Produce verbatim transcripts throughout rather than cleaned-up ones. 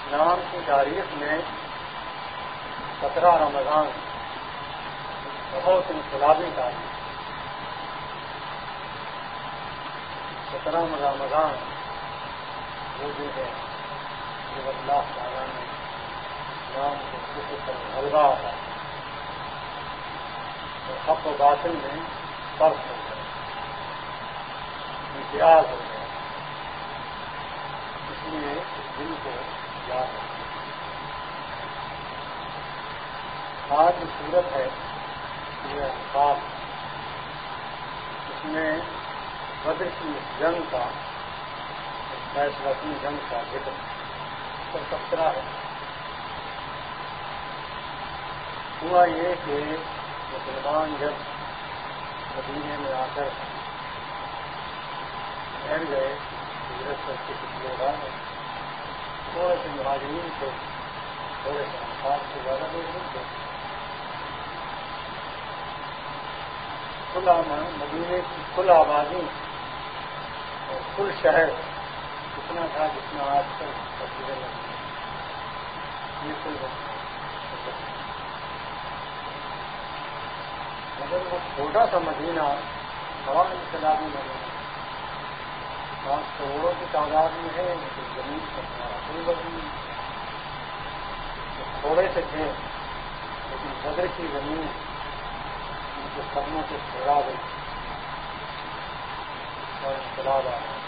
اسلام کی تاریخ میں سترہ رمضان بہت انقلابی تاریخ. سترہ رمضان وہ دن ہے جب اللہ تعالیٰ نے اسلام کو کسی طرح غلبہ آتا اور حق و باطل میں فرق ہو گیا, امتیاز ہو گیا. اس لیے اس دن کو یاد رکھیں. آج کی صورت ہے یہ انفال, اس میں بدر کی جنگ کا فیصلہ کی جنگ کا ذکر پر تذکرہ ہے. ہوا یہ کہ مسلمان جب مدینے میں آ کر ٹھہر گئے ہجرت کر کے کچھ لوگ آ گئے, تھوڑے سے مہاجرین تھے, تھوڑے سے انصار سے زیادہ لوگ نہیں تھے. کل مدینے کی کل آبادی اور کل شہر اتنا تھا جتنا آج کل تصویریں لگی ہیں. یہ کل مگر وہ چھوٹا سا مدینہ بڑا انقلابی مدینہ, پانچ کروڑوں کی تعداد میں ہے, لیکن زمین پر ہمارا کوئی وزن نہیں. تھوڑے سے تھے لیکن بدر کی زمین ان کے قدموں سے چھوڑا گئی اور انقلاب آ گیا.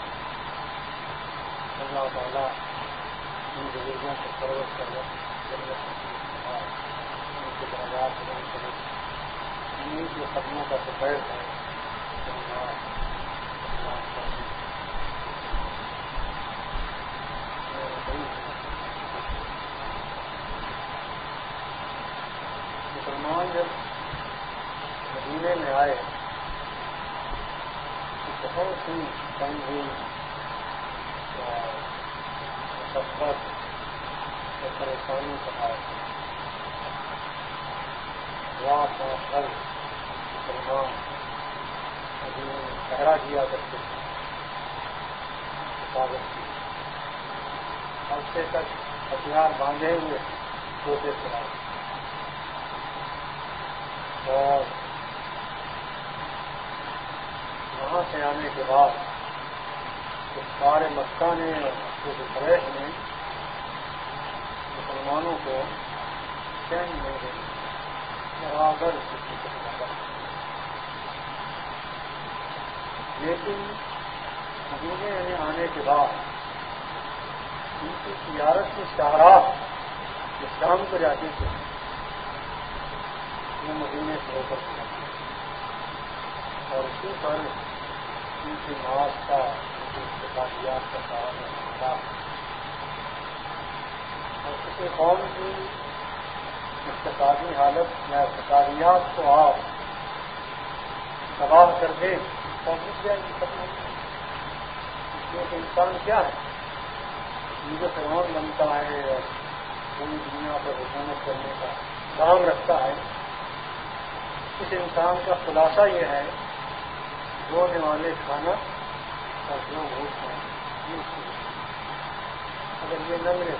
اللہ تعالیٰ ان بزرگوں کو پرورش کر ضرورت ان کے درجات بلند کرے. انہیں کے قدموں کا سفید ہے مسلمان جب مدینے میں آئے تو بہت سی تنگی اور مشقت اور پریشانی کا باعث رات اور کل مسلمان مدینے میں پہرا کیا کرتے تھے, حفاظت کی. عرصے تک ہتھیار باندھے ہوئے سوتے چلائے اور وہاں سے آنے کے بعد سارے مکہ نے اور مکے کے قریش نے مسلمانوں کو چین نہیں دے برابر کسی کو لگا. لیکن مدینے میں آنے کے بعد ان کی تجارت کی شاہراہ جو شام کو جاتی تھی وہ مدینے سے ہو کر جاتی ہے اور اسی پر ان کی معاش کا ان کی اقتصادیات کا سارا معاملہ اور کسی قوم کی اقتصادی حالت یا اقتصادیات کو آپ تباہ کر دیں تو مٹ جائے گی ختم. اس لیے کہ انسان کیا ہے, یہ جو فرعون بنتا ہے اور پوری دنیا پر حکومت کرنے کا کام رکھتا ہے, اس انسان کا خلاصہ یہ ہے دو نوالے کھانا اور دو بھوک کھانا. اگر یہ نہ ملے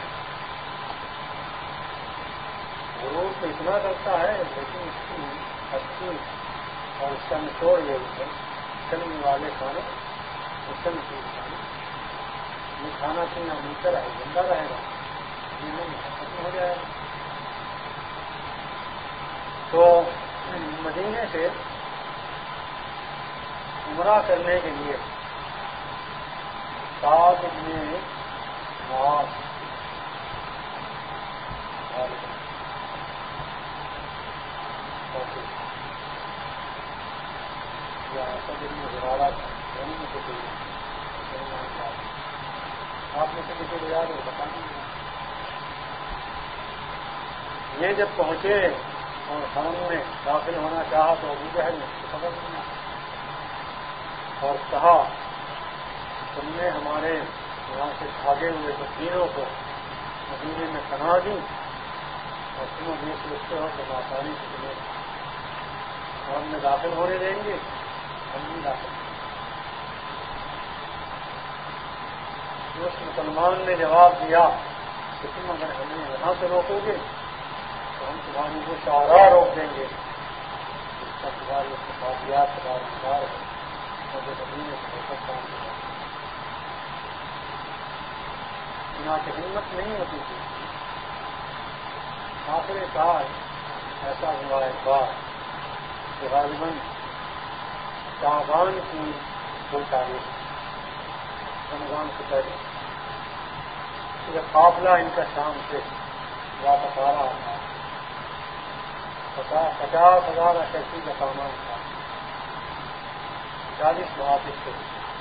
غرور تو اتنا کرتا ہے لیکن اس کی اچھی اور اس کا نچوڑ یہ ہے چلنے والے کھانا اور چند چیز کھانا. یہ کھانا پینا ملتا رہے زندہ رہے گا, یہ نہیں ختم ہو جائے گا. تو مدینے سے عمرہ کرنے کے لیے سعد بن معاذ یا سب میں زرارہ دونوں میں سے کوئی آپ میں سے کسی کو یاد ہے بتا دیں. یہ جب پہنچے اور حرم میں داخل ہونا چاہا تو ابو جہل نے خبر نہیں اور کہا تم نے ہمارے یہاں سے بھاگے ہوئے تینوں کو مدینے میں پناہ دی اور تم اب یہ سوچتے ہو کہ آسانی سے تمہیں حرم میں داخل ہونے دیں گے, ہم نہیں داخل. اس مسلمان نے جواب دیا کہ تم اگر ہمیں یہاں سے روکو گے تو ہم تمہاری وہ شعراء روک دیں گے جس کا تمہاری اتفاقیات کا انکار ہے اور جو مدینے سے ہو سکتا ہے چنانچہ ہمت نہیں ہوتی تھی. آخر کار ایسا ہوا ہے بات کہ غالباً شعبان کی کوئی تاریخ رمضان سے پہلے یہ قافلہ ان کا شام سے واپس آ رہا تھا. پچاس ہزار ایسی کا سامان تھا, چالیس محافظ تھے.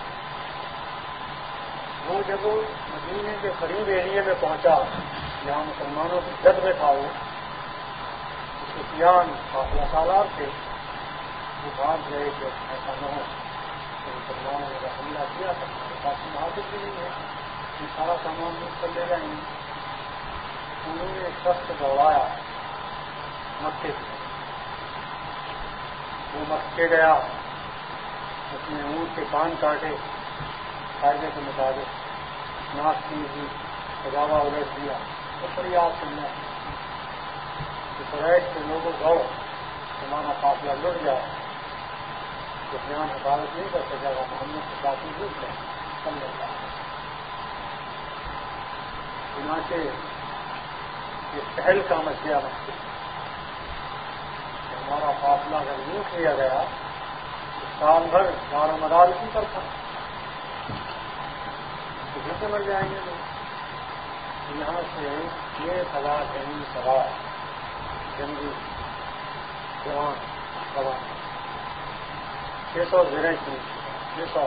وہ جب مدینے کے قریب ایریے میں پہنچا جہاں مسلمانوں کی جد میں تھا وہ سفیان قافلہ سالار تھے, وہ بھاگ گئے کہ ایسا نہ ہو کہ مسلمانوں نے حملہ کیا تھا ہمارے پاس محافظ بھی نہیں ہے, یہ سارا سامان لوٹ کر لے جائیں گے. انہوں نے ایک شخص دوڑایا مکے کی, وہ مکے گیا, اس نے اونٹ کے کان کاٹے قاعدے کے مطابق, ناک کی ہوئی سجاوا الٹ دیا تو فریاد سننا کہ قریش کے لوگوں کو ہمارا قافلہ لٹ جائے تو بیان حفاظت نہیں کر سکے گا, محمد کے ساتھ جھوٹ ہے کم لگتا ہے. چنانچہ یہ پہل کا مسئلہ ہے کہ ہمارا قافلہ اگر لوٹ لیا گیا تو سال بھر دار و مدار اسی پر تھا تو جیسے مر جائیں گے لوگ. یہاں سے ایک ہزار جنگی سوار جنگی جوان جوان چھ سو زریں تھی, چھ سو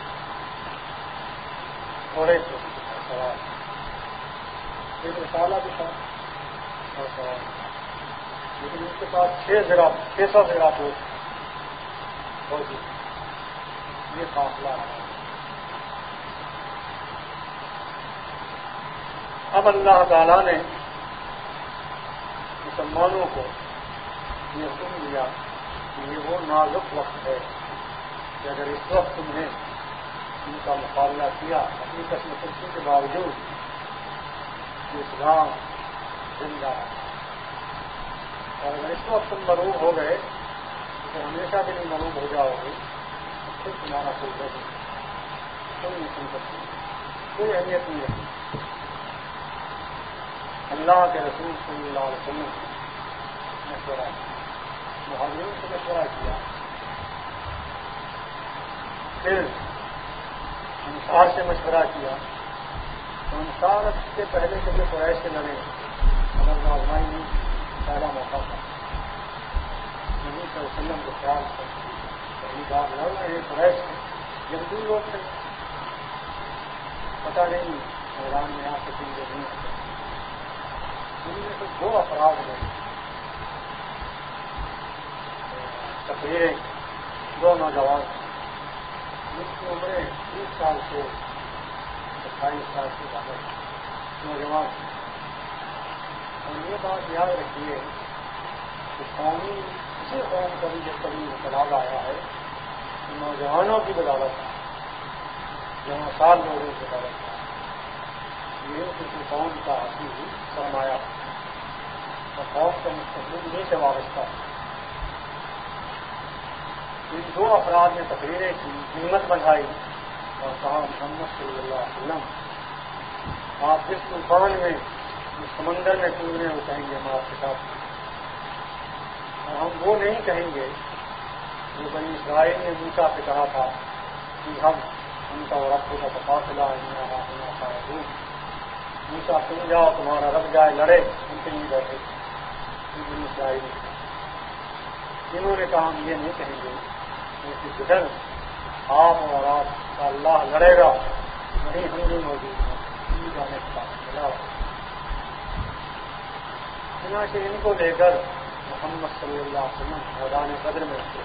تھوڑے تھے سوار, ایک رسالہ بھی تھا اور سوار, لیکن ان کے پاس چھ زرا چھ سو زرا فوجی. یہ قافلہ ہے. اب اللہ تعالیٰ نے مسلمانوں کو یہ حکم دیا کہ یہ وہ نازک وقت ہے کہ اگر اس وقت تمہیں ان کا مقابلہ کیا اپنی قسم قسم کے باوجود کہ اسلام زندہ ہے, اور اگر اس وقت تم مروب ہو گئے تو ہمیشہ کے لیے مروب ہو جاؤ گے, پھر تمہارا کوئی وجہ کوئی نہیں سن سکتی, کوئی اہمیت نہیں رہتی. اللہ کے رسول صلی اللہ علیہ وسلم نے مشورہ مہاجروں سے مشورہ کیا, پھر انصار سے مشورہ کیا. تو انصار سے پہلے کبھی قریش سے لڑے اگر آزمائی نہیں پہلا موقع تھا. نبی صلی اللہ علیہ وسلم کے خیال سے پہلی بار لڑ رہے ہیں قریش سے, جنگجو لوگ تھے, پتہ نہیں میدان میں آ سکیں گے نہیں آ سکیں. ان میں سے دو افراد ہیں تقریریں, دو نوجوان جن کی عمریں تیس سال سے اٹھائیس سال سے زیادہ نوجوان. اور یہ بات یاد رکھیے کہ قومی کسی قوم کا بھی جب کبھی انقلاب آیا ہے تو نوجوانوں کی بدولت ہے, جہاں سال لوگوں کی بدولت ہے. یہ کسی قوم کا حقیقی سرمایہ اور قوم کا مستقبل انہیں سے وابستہ ہے. ان دو افراد نے تقریریں کی, ہمت بڑھائی اور کہا محمد صلی اللہ علیہ وسلم آپ جس طوفان میں اس سمندر میں کودنے وہ کہیں گے ہم آپ کے ساتھ, اور ہم وہ نہیں کہیں گے جو بنی اسرائیل نے موسیٰ سے کہا تھا کہ ہم ان کا رب کا تفاصلہ ہے موسیٰ تم جاؤ تمہارا رب جائے لڑے, ان کے لیے بیٹھے بنی اسرائیل. انہوں نے کہا ہم یہ نہیں کہیں گے کہ جدھر آپ اور آپ کا اللہ لڑے گا وہیں ہم بھی موجود ہیں, جانے کا ملا. چنانچہ ان کو لے کر محمد صلی اللہ علیہ وسلم میدان بدر میں رکھے.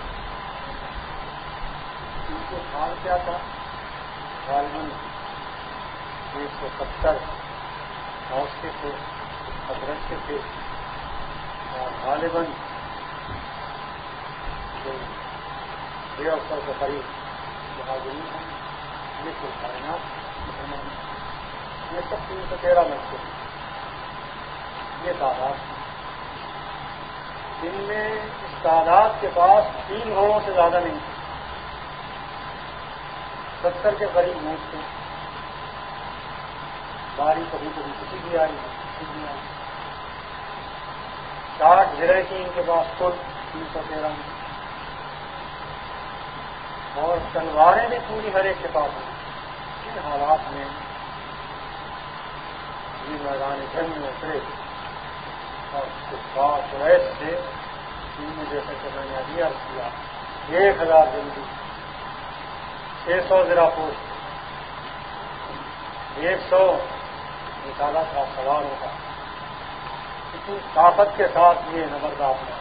ان کے حال کیا تھا؟ غالباً ایک سو ستر فوج کے تھے, حضرت کے تھے, اور غالباً ڈیڑھ سو کے قریب مہاجرین ہیں. یہ کچھ کائنات مسلمان, یہ سب تین سو تیرہ لڑکے ہیں. یہ تعداد ان میں اس تعداد کے پاس تین گھوڑوں سے زیادہ نہیں تھے، ستر کے قریب اونٹ تھے، باری کبھی کبھی کسی بھی آئی کسی بھی آئی ساٹھ زرے کی ان کے پاس کل تین سو تیرہ میں، اور تلواریں بھی پوری ہر ایک کے پاس ہیں۔ ان حالات میں یہ میدان جنگ میں اترے اور کفار قریش سے ان میں جیسا کہ میں نے ابھی عرض کیا ایک ہزار جنگی، چھ سو زرا پوش، ایک سو نکالا تھا سوار ہوتا، اتنی طاقت کے ساتھ یہ نبردار ہے،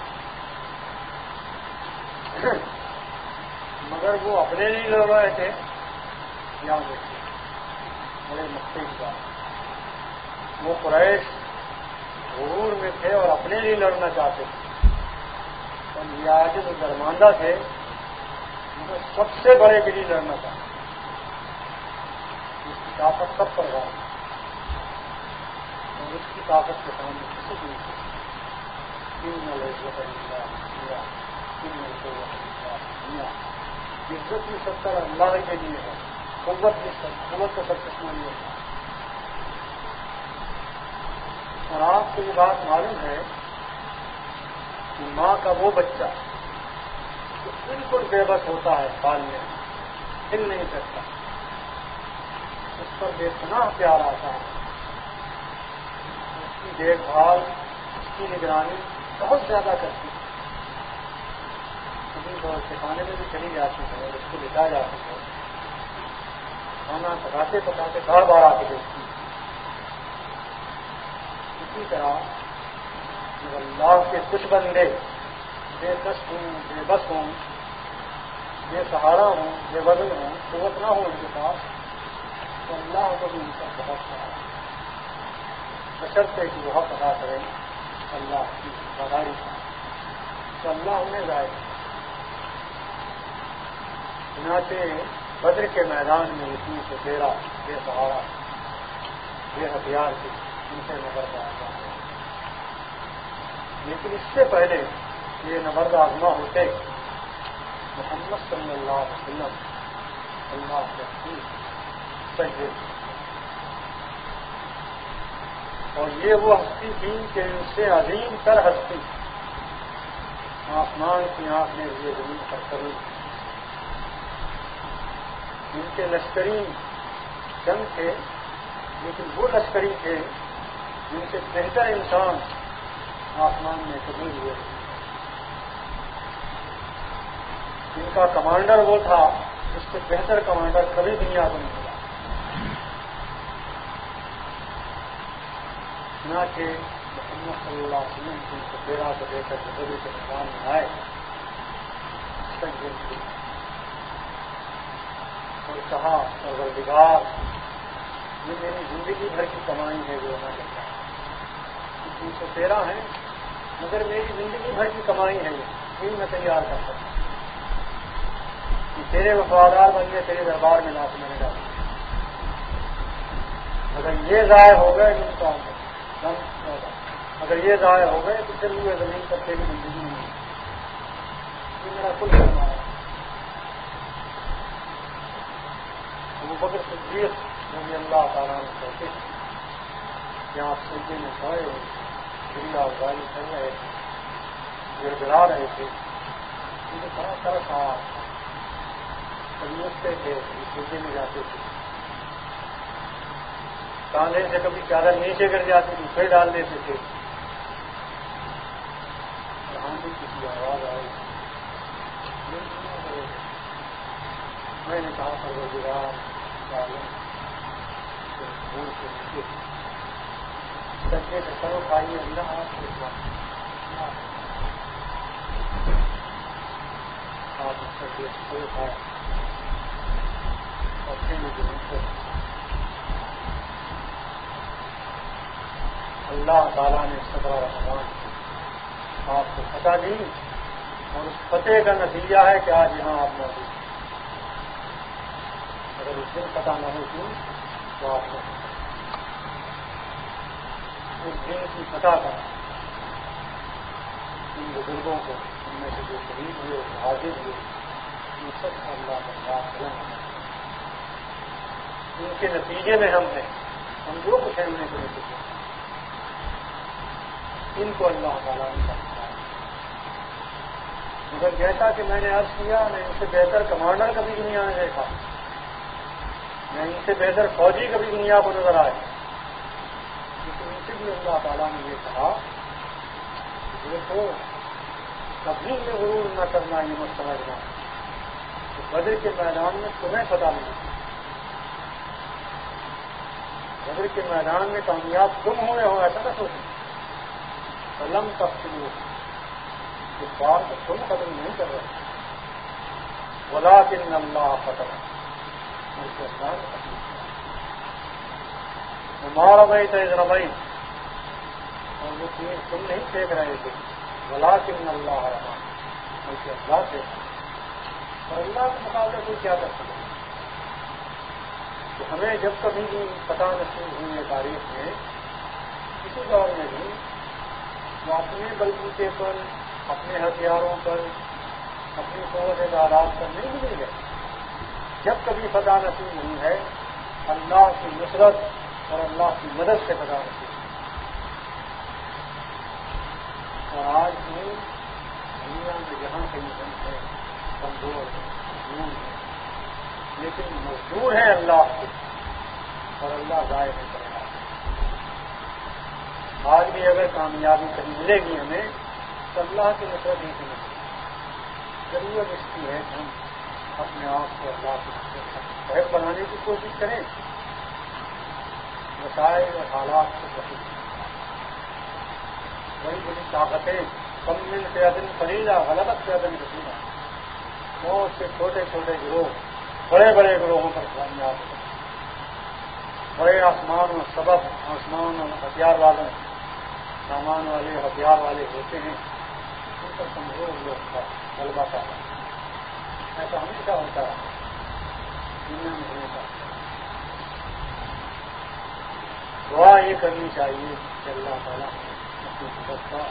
مگر وہ اپنے لیے لڑ رہے تھے یا دیکھتے بڑے مختلف بات، وہ قریش غرور میں تھے اور اپنے لیے لڑنا چاہتے تھے، اور یہ آج جو درماندہ تھے مگر سب سے بڑے کے لیے لڑنا چاہتے تھے، اس کی طاقت سب پر غالب اور اس کی طاقت کے سامنے کسی کی نہیں، عزت بھی ستر اللہ کے لیے ہے، قوت بھی قوت کا سب کچھ نہیں ہے۔ اور آپ کو یہ بات معلوم ہے کہ ماں کا وہ بچہ جو بالکل بے بس ہوتا ہے پالنے میں، ہل نہیں سکتا، اس پر بے پناہ پیار آتا ہے، اس کی دیکھ بھال اس کی نگرانی بہت زیادہ کرتی ہے، کبھی تو سکھانے میں بھی چلی جاتی ہے اور اس کو لٹا جاتی ہے، کھانا پکاتے پکاتے بار بار آ کے دیکھتی ہے۔ اسی طرح جب اللہ کے کچھ بندے بے کش ہوں، بے بس ہوں، بے سہارا ہوں، بے وزن ہوں، قوت نہ ہو ان کے پاس، تو اللہ کو بھی ان کا بہت سہارا بشرطے کہ وہ حق ادا کریں اللہ کی وفاداری کا، تو اللہ انہیں ضائع کرے۔ چنانچہ بدر کے میدان میں اتنی سے تیرہ بے سہارا بے ہتھیار کی ان سے نبرد آزما ہے، لیکن اس سے پہلے یہ نبرد آزما ہوتے محمد صلی اللہ علیہ وسلم اللہ کے حبیب سجدے، اور یہ وہ ہستی تھی کہ ان سے عظیم تر ہستی آسمان کی آنکھ نے یہ زمین پر کبھی، ان کے لشکری جنگ تھے لیکن وہ لشکری تھے جن سے بہتر انسان آسمان میں کبھی ہوئے، ان کا کمانڈر وہ تھا جس سے بہتر کمانڈر کبھی دنیا کو نہیں ملا۔ چنانچہ محمد صلی اللہ علیہ وسلم کی تیرہ کو دے کر بدر کے میدان میں آئے اور کہا پروردگار یہ میری زندگی بھر کی کمائی ہے جو ہونا چاہتا ہے، تین سو تیرہ ہے مگر میری زندگی بھر کی کمائی ہے یہ میں تیار کر سکتا ہوں کہ تیرے وفادار بندے تیرے دربار میں لا کے میں نے ڈالا، اگر یہ ضائع ہو گئے تو ان کا اگر یہ ضائع ہو گئے تو پھر ہوئے زمین پر تیری زندگی نہیں ہے، یہ میرا کل کرنا ہے۔ ابو بکر صدیق رضی اللہ تعالیٰ عنہ کہتے ہیں کہ آپ سجدے میں سوئے گریا افزائی کر رہے تھے، گڑ گڑا رہے تھے، مجھے بڑا طرف آ کبھی اٹھتے تھے کبھی سجدے میں جاتے تھے، کاندھے سے کبھی چادر نیچے گر جاتی تھی پھر ڈال دیتے تھے، یہاں بھی کسی آواز آئی میں نے کہا پروردگار بھول کے نیچے سجدے سے سر اٹھائیے اللہ آپ کے ساتھ آپ اس سجدے سے سر اٹھائے اور پھر مجھے نیچے اللہ تعالیٰ نے صبر رحمان آپ کو فتح دی، اور اس فتح کا نتیجہ ہے کہ آج یہاں آپ موجود ہیں، اگر اس دن فتح نہ ہوتی تو آپ کو اس دین کی فتح کا ان بزرگوں کو ان میں سے جو شہید ہوئے حاضر ہوئے ان سب کو اللہ کا خاص قلم ہے. ان کے نتیجے میں ہم ہیں. ہم جو کچھ ہیں انہیں کے نتیجے ان کو اللہ تعالیٰ نے سمجھا. مگر جیسا کہ میں نے عرض کیا میں ان سے بہتر کمانڈر کبھی دنیا میں دیکھا, میں ان سے بہتر فوجی کبھی دنیا کو نظر آئے. لیکن ان سے بھی اللہ تعالیٰ نے یہ کہا کہ دیکھو کبھی یہ غرور نہ کرنا, یہ مت سمجھنا کہ بدر کے میدان میں تمہیں پتہ نہیں, بدر کے میدان میں کامیاب تم ہوئے ہو ایسا نہ سوچیں. قلم تک شروع اس بار کو تم قدم نہیں کر رہے, ولکن اللہ فتح بلکہ اللہ نے فتح کیا. تمہارا بھائی تو ادھر بھائی اور وہ تیر تم نہیں پھینک رہے تھے, ولکن اللہ رحمان بلکہ اللہ سے. اور اللہ کے مقابلے کوئی کیا کر سکے. تو ہمیں جب کبھی بھی پتہ نصیب ہوئی ہے تاریخ میں کسی دور میں بھی وہ اپنے بلبوتے پر اپنے ہتھیاروں پر اپنی قوت آلات پر نہیں ملے گئے. جب کبھی فتح نصیب ہوئی ہے اللہ کی نصرت اور اللہ کی مدد سے فتح نصیب ہوئی. اور آج بھی دنیا میں جہاں کہیں ہم ہیں کمزور ہیں مجبور ہیں, لیکن مجبور ہیں اللہ سے اور اللہ ضائع نہیں کرے گا. آج بھی اگر کامیابی کہیں ملے گی ہمیں تو اللہ کی نصرت ہی سے ملے گی. ضرورت اس کی ہے کہ ہم اپنے آپ کو اللہ کی نصرت کا مستحق بنانے کی کوشش کریں, مسائل اور حالات کو بہت بڑی بڑی طاقتیں کم مل سے عدم فریضہ غلط سے عدم رسیدہ بہت سے چھوٹے چھوٹے گروہ بڑے بڑے گروہوں پر کامیاب ہوتے ہیں. بڑے آسمان اور سبب آسمان اور ہتھیار والوں سامان والے ہتھیار والے ہوتے ہیں ان پر کمزور لوگ کا غلبہ پاتا ہے. ایسا ہمیشہ ہوتا ہے دنیا میں ہمیشہ. دعا یہ کرنی چاہیے کہ اللہ تعالیٰ اپنی قدرت کا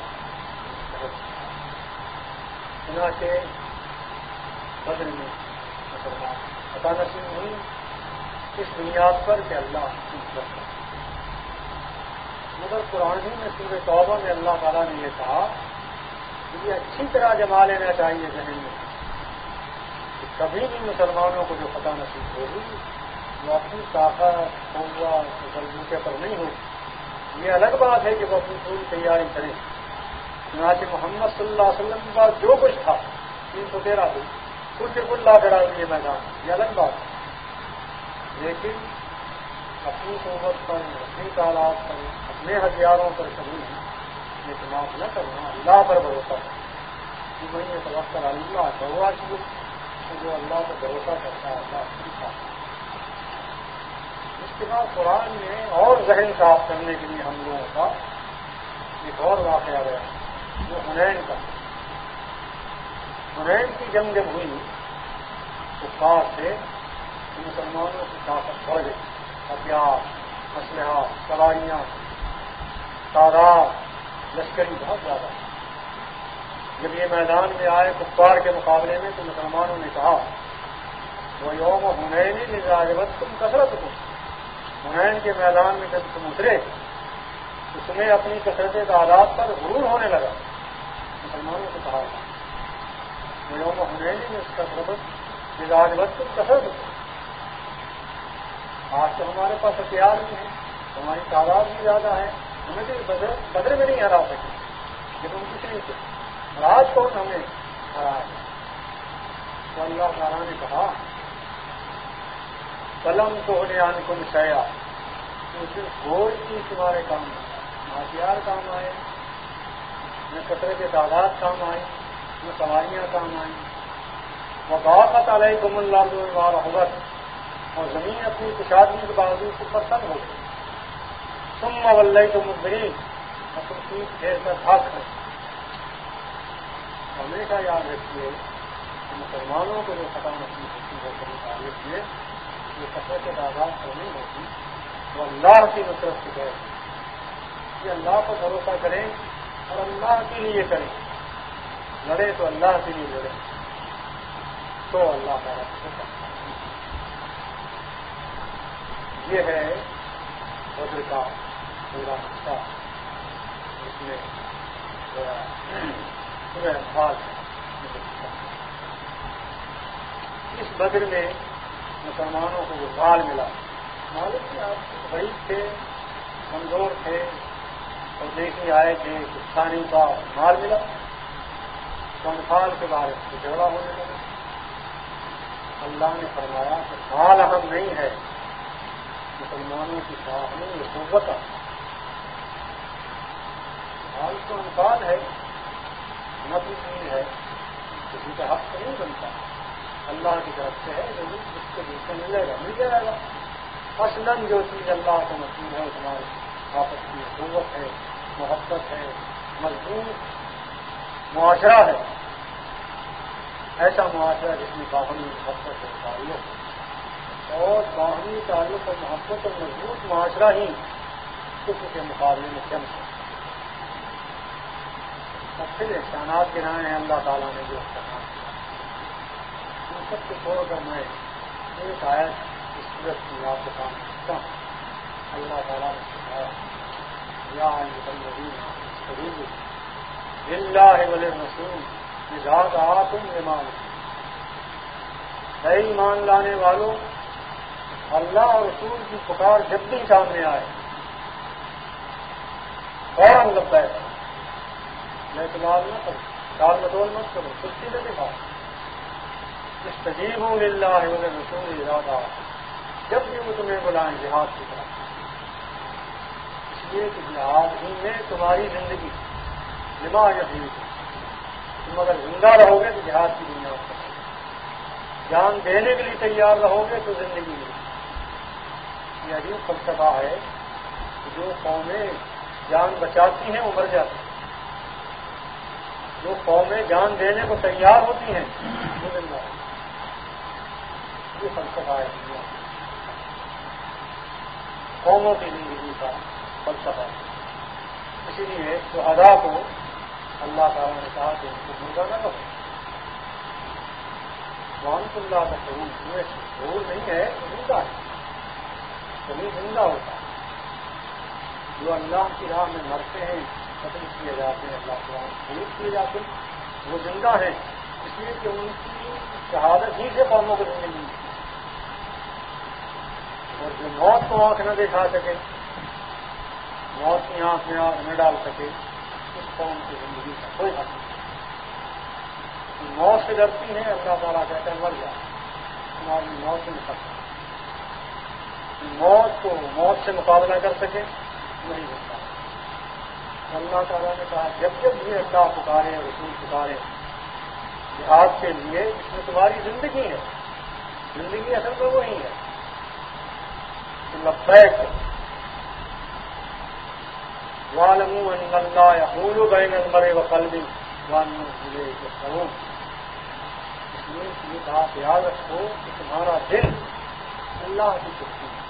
چنانچہ بدر میں مسلمان پتہ نصیب ہوئی اس بنیاد پر کہ اللہ کی قدرت کا. مگر قرآن ہی میں سورہ توبہ میں اللہ تعالیٰ نے یہ کہا کہ یہ اچھی طرح جما لینا چاہیے ذہن میں کہ کبھی بھی مسلمانوں کو جو فتح نصیب ہوگی وہ اپنی طاقت قوت بلبوتے پر نہیں ہوگی. یہ الگ بات ہے کہ وہ اپنی پوری تیاری کریں. چنانچہ محمد صلی اللہ علیہ وسلم کے پاس جو کچھ تھا تین سو تیرہ تھی کچھ بالکل لا کرا دیے میدان, یہ الگ بات ہے. لیکن اپنی قوت پر اپنی تعداد پر اپنے ہتھیاروں پر کبھی اعتماد نہ کرنا, اللہ پر بھروسہ کرنا. کہ میں یہ توقع اللہ بہوا کی جو اللہ پر بھروسہ کرتا ہے اللہ اپنی ساتھ. اس کے بعد قرآن میں اور ذہن صاف کرنے کے لیے ہم لوگوں کا ایک اور واقعہ گیا وہ حنین کا. حنین کی جنگ جب ہوئی تو خاص سے مسلمانوں کی طاقت بڑھ گئی, ہتھیار اسلحہ سواریاں تعداد لشکری بہت زیادہ. جب یہ میدان میں آئے کفار کے مقابلے میں تو مسلمانوں نے کہا وہ یوم حنین لذاجبت تم کثرت کو. حنین کے میدان میں جب تم اترے تو تمہیں اپنی کثرت تعداد پر غرور ہونے لگا. مسلمانوں سے کہا وہ یوم حنین کثرت لذاجبت تم کثرت کو. آج تو ہمارے پاس ہتھیار بھی ہیں, ہماری تعداد بھی زیادہ ہے, ہمیں بھی بدر بدر میں نہیں ہرا سکے جب ہم کچھ نہیں تھے, اور آج کون ہمیں ہرا ہے. تو اللہ تعالیٰ نے کہا قلم تو ہونے آن کو مشایا تو صرف کوئی چیز تمہارے کام نہ ہتھیار کام آئے, نہ کثرت تعداد کام آئی, نہ سواریاں کام آئیں. وضاقت علیکم الارض بما رحبت اور زمین اپنی کشادگی کے باوجود پر تنگ ہو گئی. ثم ولیتم مدبرین اور تم پیٹ پھیر کر بھاگ کر. ہمیشہ یاد رکھیے کہ مسلمانوں کو جو فتح نصیب ہوتی ہے کبھی تاریخ میں یہ کثرت تعداد پر نہیں ہوتی, وہ اللہ کی نصرت سے گئے. کہ اللہ پر بھروسہ کریں اور اللہ کے لیے کریں. لڑے تو اللہ کے لیے لڑیں تو اللہ تعالیٰ سے کرتا. یہ ہے بدر کا پورا حصہ جس میں پورے انفاظ اس بدر میں مسلمانوں کو وہ مال ملا. معلوم کہ آپ غریب تھے, کمزور تھے اور دیکھنے آئے تھے پاکستانی کا مال ملا تو انفال کے بارے میں جھگڑا ہونے لگا. اللہ نے فرمایا کہ مال اہم نہیں ہے, مسلمانوں کی باہمی قوت مال تو انفال ہے, نفی چیز ہے, کسی کا حق تو نہیں بنتا, اللہ کی طرف سے ہے, لیکن اس کو جس کو ملے گا مل جائے گا. اصلاً جو چیز اللہ کو نصیب ہے تمہاری آپس کی قوت ہے, محبت ہے, مضبوط معاشرہ ہے, ایسا معاشرہ جس میں باہمی محبت اور تعلق اور باہمی تعلق اور محبت اور مضبوط معاشرہ ہی کفر کے مقابلے میں چمک ہے. سب سے احسانات گنائے ہیں اللہ تعالیٰ نے جو احسانات کیا, ان سب کو چھوڑ کر میں ایک آیت اس صورت کی آپ کو کام کرتا ہوں. اللہ تعالیٰ نے سکھایا یا الذین للہ وللرسول اذا دعاکم لما اے ایمان لانے والوں, اللہ اور رسول کی پکار جب بھی سامنے آئے فوراً لبیک, اعتماد نہ کرو, ڈال مٹول مت کرو, سستی نہ دکھاؤ. استجیبوا للہ وللرسول اذا دعاکم, جب بھی وہ تمہیں بلائیں جہاد کی طرف, اس لیے کہ جہاد ہی میں تمہاری زندگی لما یحییکم, تم اگر زندہ رہو گے تو جہاد کی دنیا پر جان دینے کے لیے تیار رہو گے تو زندگی ملے. یہ عجیب فلسفہ ہے کہ جو قومیں جان بچاتی ہیں وہ مر جاتی ہیں, جو قومیں جان دینے کو تیار ہوتی ہیں وہ زندہ ہے. یہ فلسفہ ہے دنیا قوموں کی زندگی کا فلسفہ. اسی لیے شہداء کو اللہ تعالیٰ نے کہا کہ ان کو مردہ نہ کرو, وانت اللہ کا ضرور تمہیں ضرور نہیں ہے, زندہ ہے, کبھی زندہ ہوتا ہے. جو اللہ کی راہ میں مرتے ہیں, قتل کیے جاتے ہیں, اللہ تعالیٰ شہید کیے جاتے ہیں, وہ زندہ ہیں اس لیے کہ ان کی شہادت ہی سے قوموں کو زندگی ملتی ہے. اور جو موت کو آنکھ نہ دکھا سکے, موت کی آنکھ میں آنکھ نہ ڈال سکے, اس قوم کی زندگی کا کوئی حق نہیں. موت سے ڈرتی ہیں, اللہ تعالیٰ کہتا ہے مر جائے, تمہاری موت سے نکلتا ہے. موت کو موت سے مقابلہ کر سکے نہیں ہوتا. اللہ تعالیٰ نے کہا جب جب یہ اللہ پکارے, رسول پکارے جہاد کے لیے, اس میں تمہاری زندگی ہے, زندگی اصل میں وہی ہے. لبیک وَاعْلَمُوا أَنَّ اللَّهَ يَحُولُ بَيْنَ الْمَرْءِ وَقَلْبِهِ وَأَنَّهُ إِلَيْهِ تُحْشَرُونَ. اس لیے یہ بات یاد رکھو کہ تمہارا دل اللہ کی کشتی ہے,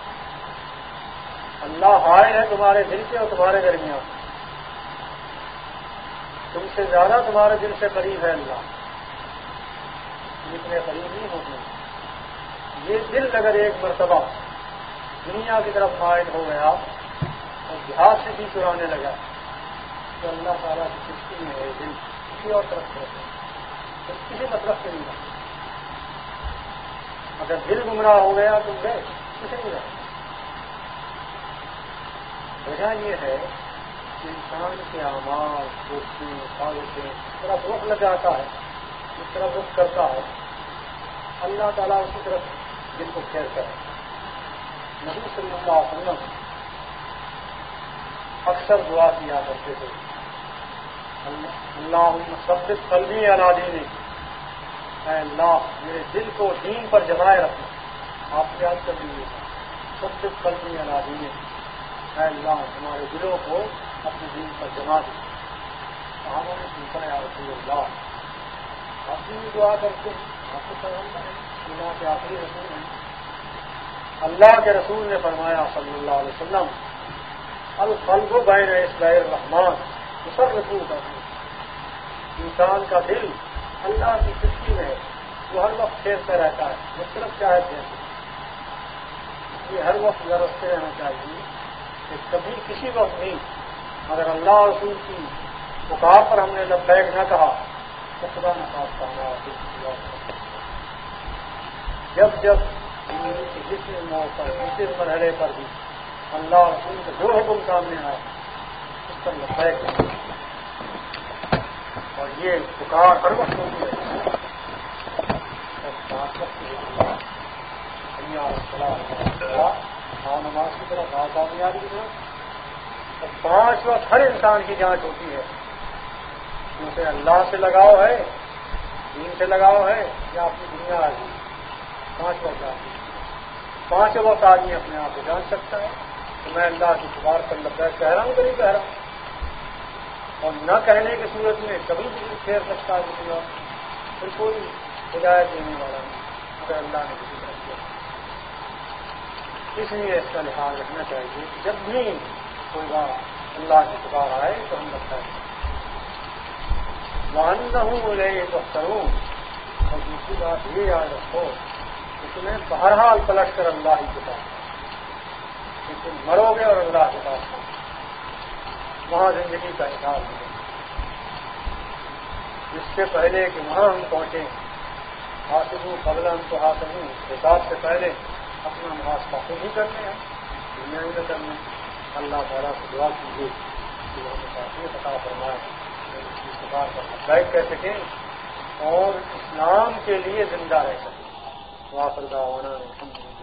اللہ حائل ہے تمہارے دل کے اور تمہارے درمیان. تم سے زیادہ تمہارے دل سے قریب ہے اللہ, اتنے قریب نہیں ہوتے. یہ دل اگر ایک مرتبہ دنیا کی طرف مائل ہو گیا اور جہاد سے بھی چرانے لگا تو اللہ تعالیٰ کی کشتی میں ہے دل کسی اور طرف سے تو کسی مطلب سے نہیں رہا. اگر دل گمراہ ہو گیا تو گئے کسی نہیں رہا. وجہ یہ ہے کہ انسان کے اعمال, کوششیں, خواہشیں اس طرف رخ لگاتا ہے, اس طرف رخ کرتا ہے, اللہ تعالیٰ اسی طرف دل کو پھیرتا ہے. نبی صلی اللہ علیہ وسلم اکثر دعا کیا کرتے تھے, اللہم ثبت قلبی علی دینک, اے اللہ میرے دل کو دین پر جمائے رکھنا. آپ یاد کر لیجیے, ثبت قلبی علی دینک, اے اللہ ہمارے دلوں کو اپنے دین پر جما دے. صحابہ نے پوچھا یا رسول اللہ آپ بھی دعا کرتے ہیں, آپ کو پیغمبر ہیں, اللہ کے آخری رسول ہیں. اللہ کے رسول نے فرمایا صلی اللہ علیہ وسلم القلب بین اصبع الرحمن مصرفو کا انسان کا دل اللہ کی سرشتی میں وہ ہر وقت پھیرتا رہتا ہے، مختلف چاہت ہے، یہ ہر وقت رستے رہنا چاہیے کہ کبھی کسی وقت نہیں اگر اللہ رسول کی پکار پر ہم نے لبیک نہ کہا تو خدا نہ خواستہ ہمارا دل جب جب جس موقع پر کسی مرحلے پر بھی اللہ رسول کا جو حکم سامنے آئے اس پر لبیک اور یہ پکار ہر وقت ہوتی ہے نماز کی طرح کامیابی کی طرح اور پانچ وقت ہر انسان کی جانچ ہوتی ہے اسے اللہ سے لگاؤ ہے، دین سے لگاؤ ہے یا اپنی دنیا آدمی پانچ وقت آدمی پانچ وقت آدمی اپنے آپ کو جان سکتا ہے کہ میں اللہ کی پکار پر لبیک کہہ رہا ہوں کہ نہیں کہہ رہا ہوں، اور نہ کہنے کی صورت میں کبھی بھی پھیر سکتا ہے کسی اور پھر کوئی ہدایت دینے والا نہیں اگر اللہ نے کسی طرح کیا۔ اس لیے اس کا لحاظ رکھنا چاہیے کہ جب بھی کوئی بات اللہ کی پکار آئے تو ہم لگتا ہے وَأَنَّهُ إِلَيْهِ تُحْشَرُونَ، اور دوسری بات یہ یاد رکھو کہ تمہیں بہرحال پلٹ کر اللہ ہی کے پاس کہ تم مرو گے اور اللہ کے پاس وہاں زندگی کا حساب ہوگا، اس سے پہلے کہ وہاں ہم پہنچیں حاصل قبل ہم تو حاصل ہوں حساب سے پہلے اپنا محاسبہ خود ہی کرنے ہیں، دنیا ہی میں کرنے ہیں۔ اللہ تعالیٰ سے دعا کیجیے کہ وہ ہمیں کافی عطا فرمائے اس کی پکار پر لبیک کہہ سکیں اور اسلام کے لیے زندہ رہ سکیں۔ وآخر دعوانا الحمدللہ۔